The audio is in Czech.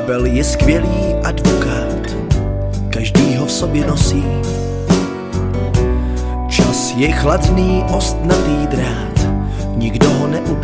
Ďábel je skvělý advokát, každý ho v sobě nosí. Čas je chladný, ostnatý drát, nikdo ho